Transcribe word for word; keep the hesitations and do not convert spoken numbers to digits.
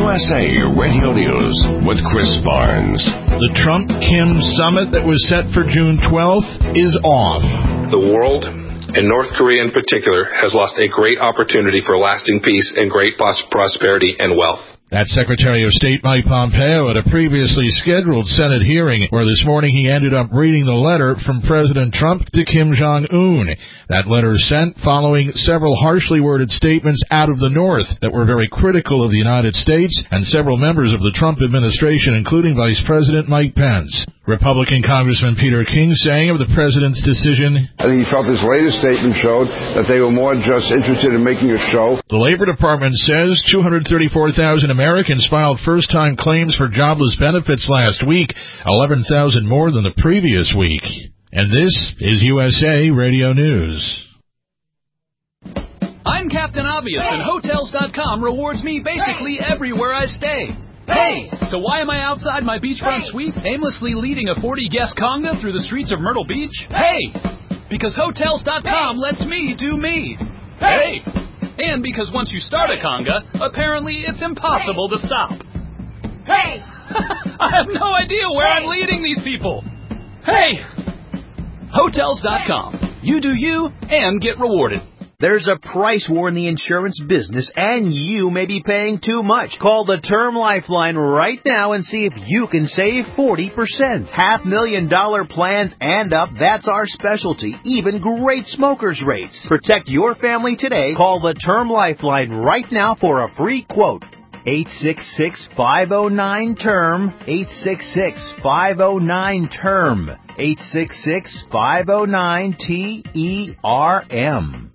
U S A Radio News with Chris Barnes. The Trump-Kim summit that was set for June twelfth is off. The world, and North Korea in particular, has lost a great opportunity for lasting peace and great prosperity and wealth. That's Secretary of State Mike Pompeo at a previously scheduled Senate hearing where this morning he ended up reading the letter from President Trump to Kim Jong-un. That letter sent following several harshly worded statements out of the North that were very critical of the United States and several members of the Trump administration, including Vice President Mike Pence. Republican Congressman Peter King saying of the president's decision, I think he felt his latest statement showed that they were more just interested in making a show. The Labor Department says two hundred thirty-four thousand Americans filed first-time claims for jobless benefits last week, eleven thousand more than the previous week. And this is U S A Radio News. I'm Captain Obvious, and Hotels dot com rewards me basically everywhere I stay. Hey, so why am I outside my beachfront suite aimlessly leading a forty-guest conga through the streets of Myrtle Beach? Hey, because Hotels dot com lets me do me. Hey, and because once you start a conga, apparently it's impossible to stop. Hey, I have no idea where I'm leading these people. Hey, Hotels dot com. You do you and get rewarded. There's a price war in the insurance business, and you may be paying too much. Call the Term Lifeline right now and see if you can save forty percent. Half million dollar plans and up, that's our specialty. Even great smokers rates. Protect your family today. Call the Term Lifeline right now for a free quote. eight six six, five oh nine, T E R M. eight six six, five oh nine, T E R M. eight six six, five oh nine, T E R M.